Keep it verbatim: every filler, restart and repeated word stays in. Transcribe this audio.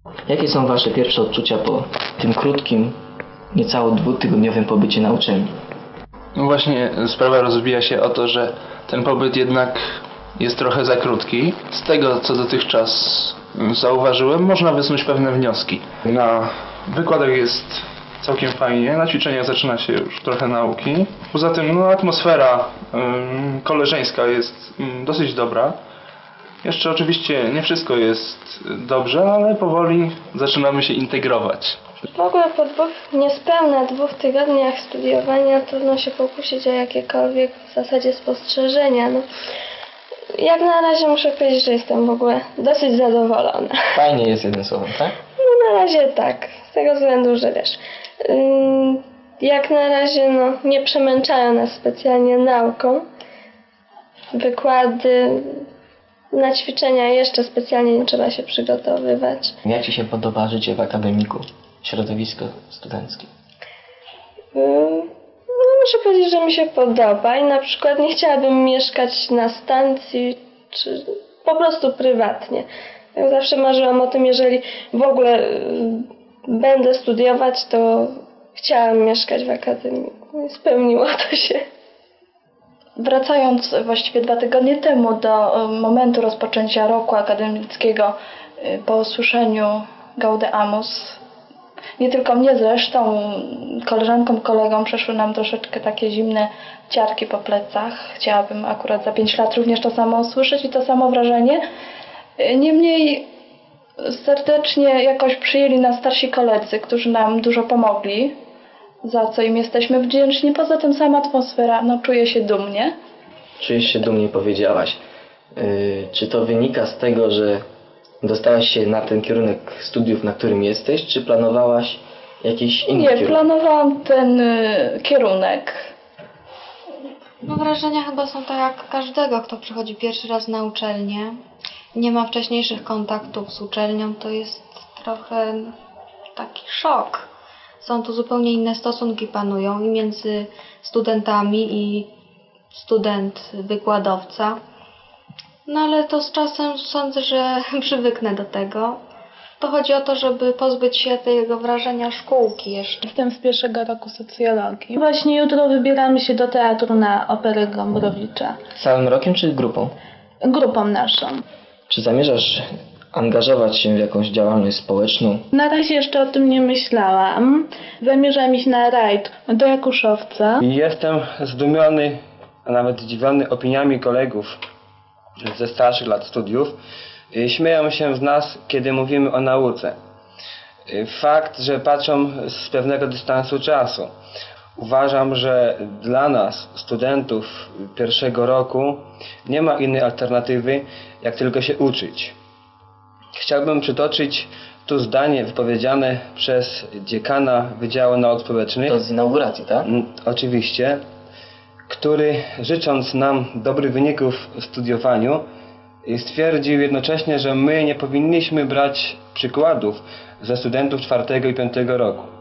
Jakie są Wasze pierwsze odczucia po tym krótkim, niecałe dwutygodniowym pobycie na uczelni? No właśnie sprawa rozbija się o to, że ten pobyt jednak jest trochę za krótki. Z tego, co dotychczas zauważyłem, można wysnuć pewne wnioski. Na wykładach jest całkiem fajnie, na ćwiczeniach zaczyna się już trochę nauki. Poza tym no, atmosfera ym, koleżeńska jest ym, dosyć dobra. Jeszcze oczywiście nie wszystko jest dobrze, ale powoli zaczynamy się integrować. W ogóle po dwóch, niespełna dwóch tygodniach studiowania trudno się pokusić o jakiekolwiek w zasadzie spostrzeżenia. No, jak na razie muszę powiedzieć, że jestem w ogóle dosyć zadowolona. Fajnie jest jednym słowem, tak? No na razie tak, z tego względu, że wiesz, yy, jak na razie no, nie przemęczają nas specjalnie nauką. Wykłady, na ćwiczenia jeszcze specjalnie nie trzeba się przygotowywać. Jak Ci się podoba życie w akademiku, środowisko studenckie? No muszę powiedzieć, że mi się podoba i na przykład nie chciałabym mieszkać na stacji, czy po prostu prywatnie. Ja zawsze marzyłam o tym, jeżeli w ogóle będę studiować, to chciałam mieszkać w akademiku i spełniło to się. Wracając właściwie dwa tygodnie temu do momentu rozpoczęcia roku akademickiego po usłyszeniu Gaudeamus, nie tylko mnie zresztą, koleżankom, kolegom przeszły nam troszeczkę takie zimne ciarki po plecach. Chciałabym akurat za pięć lat również to samo usłyszeć i to samo wrażenie. Niemniej serdecznie jakoś przyjęli nas starsi koledzy, którzy nam dużo pomogli, za co im jesteśmy wdzięczni. Poza tym sama atmosfera, no czuję się dumnie. Czujesz się dumnie, powiedziałaś. Yy, czy to wynika z tego, że dostałaś się na ten kierunek studiów, na którym jesteś, czy planowałaś jakiś inny Nie, kierunek? planowałam ten y, kierunek. No wrażenia chyba są tak jak każdego, kto przychodzi pierwszy raz na uczelnię. Nie ma wcześniejszych kontaktów z uczelnią, to jest trochę taki szok. Są tu zupełnie inne stosunki panują i między studentami i student-wykładowca. No ale to z czasem sądzę, że przywyknę do tego. To chodzi o to, żeby pozbyć się tego wrażenia szkółki jeszcze. Jestem z pierwszego roku socjologii. Właśnie jutro wybieramy się do teatru na Operę Gombrowicza. Całym rokiem czy grupą? Grupą naszą. Czy zamierzasz angażować się w jakąś działalność społeczną? Na razie jeszcze o tym nie myślałam. Zamierzam iść na rajd do Jakuszowca. I jestem zdumiony, a nawet zdziwiony opiniami kolegów ze starszych lat studiów. Śmieją się z nas, kiedy mówimy o nauce. Fakt, że patrzą z pewnego dystansu czasu. Uważam, że dla nas, studentów pierwszego roku, nie ma innej alternatywy, jak tylko się uczyć. Chciałbym przytoczyć tu zdanie wypowiedziane przez dziekana Wydziału Nauk Społecznych. To z inauguracji, tak? Oczywiście. Który, życząc nam dobrych wyników w studiowaniu, stwierdził jednocześnie, że my nie powinniśmy brać przykładów ze studentów czwartego i piątego roku.